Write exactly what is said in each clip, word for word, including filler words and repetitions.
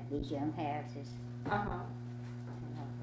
these young houses. Uh-huh. And all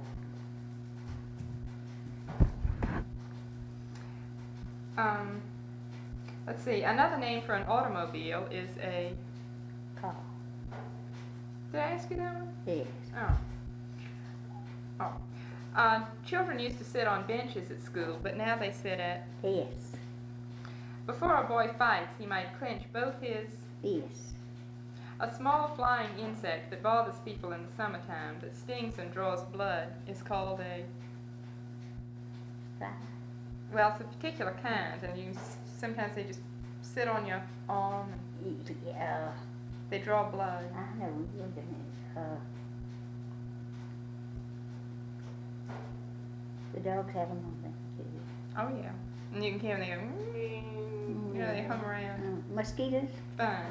Um, let's see. Another name for an automobile is a... that. Car. Did I ask you that one? Yes. Oh. Oh. Uh, children used to sit on benches at school, but now they sit at... Yes. Before a boy fights, he might clench both his... Yes. A small flying insect that bothers people in the summertime, that stings and draws blood, is called a... Right. Well, it's a particular kind, and you s- sometimes they just sit on your arm and Yeah. they draw blood. I know. Wait a minute. Uh, the dogs have them on them too. Oh, yeah. And you can hear them, they go... You know, they hum around. Uh, mosquitoes? Fine.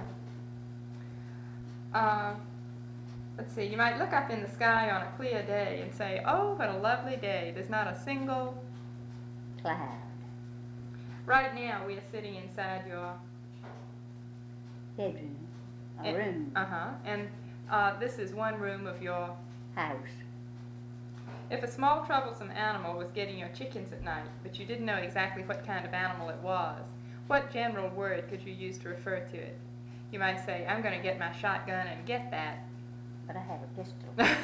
Uh, let's see, you might look up in the sky on a clear day and say, oh, what a lovely day. There's not a single... Cloud. Right now, we are sitting inside your... Bedroom. A Eh, room. Uh-huh. And uh, this is one room of your... House. If a small troublesome animal was getting your chickens at night, but you didn't know exactly what kind of animal it was, what general word could you use to refer to it? You might say, I'm going to get my shotgun and get that. But I have a pistol.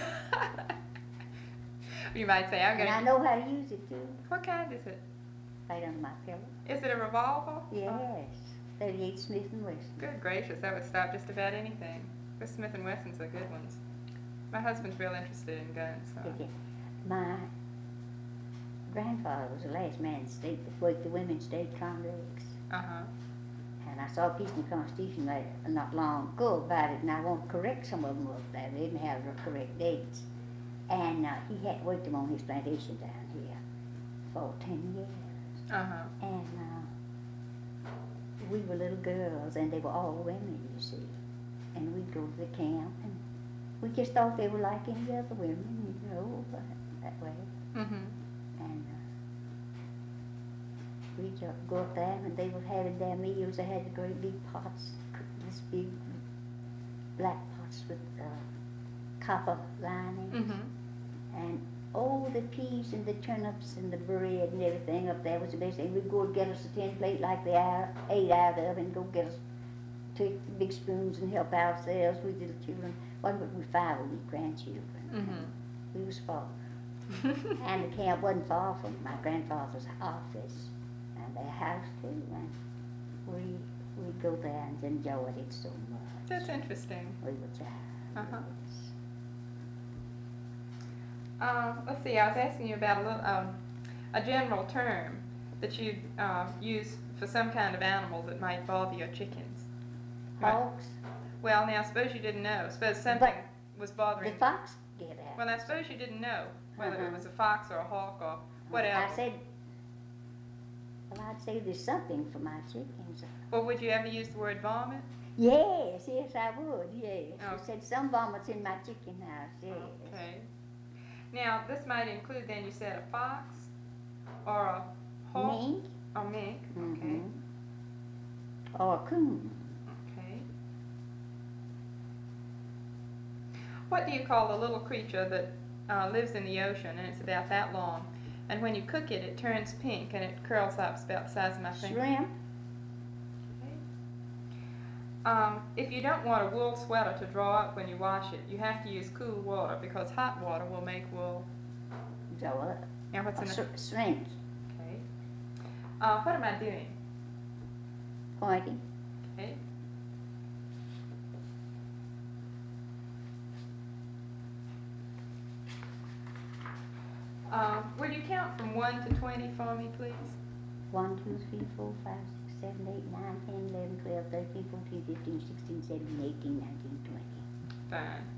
You might say, I'm going And to... I know how to use it too. What kind is it? Right under my pillow. Is it a revolver? Yes. thirty-eight Smith and Wesson. Good gracious, that would stop just about anything. The Smith and Wessons are good ones. My husband's real interested in guns, so... Okay. My grandfather was the last man in state that worked the women's state convicts. Uh-huh. And I saw a piece in the Constitution like, not long ago about it, and I won't correct some of them up there. They didn't have the correct dates. And uh, he had worked them on his plantation down here for ten years. Uh-huh. And uh, we were little girls, and they were all women, you see. And we'd go to the camp, and we just thought they were like any other women, you know, but that way. Mm-hmm. And uh, we'd uh, go up there, and they were having their meals. They had the great big pots, this big black pots with uh, copper linings. Mm-hmm. And oh, the peas and the turnips and the bread and everything up there was the best thing. We'd go and get us a tin plate like they are, ate out of, and go get us take the big spoons and help ourselves with little children. One would we five of we grandchildren. Mm-hmm. We was four. And the camp wasn't far from my grandfather's office and their house too. And we we'd go there and enjoyed it so much. That's interesting. We would try. Uh-huh. Uh, let's see, I was asking you about a little, um, a general term that you uh, use for some kind of animal that might bother your chickens. Hogs. Well, now, suppose you didn't know. Suppose something was bothering... The fox get out. Well, now, suppose you didn't know whether Uh-huh. it was a fox or a hawk or whatever. I said, well, I'd say there's something for my chickens. Well, would you ever use the word vomit? Yes, yes, I would, yes. Oh. You said some vomits in my chicken house, yes. Okay. Now, this might include, then, you said a fox or a hawk? Mink? Or mink, okay. Mhm. Or a coon. Okay. What do you call the little creature that uh, lives in the ocean and it's about that long, and when you cook it, it turns pink and it curls up, it's about the size of my finger? Shrimp? Okay. Um, if you don't want a wool sweater to draw up when you wash it, you have to use cool water because hot water will make wool. So, Now, what's uh, in sh- the... shrimp. Okay. Uh, what am I doing? Pointing. Okay. Um, will you count from one to twenty for me, please? One, two, three, four, five, six, seven, eight, nine, ten, eleven, twelve, thirteen, fourteen, fifteen, sixteen, seventeen, eighteen, nineteen, twenty. Fine.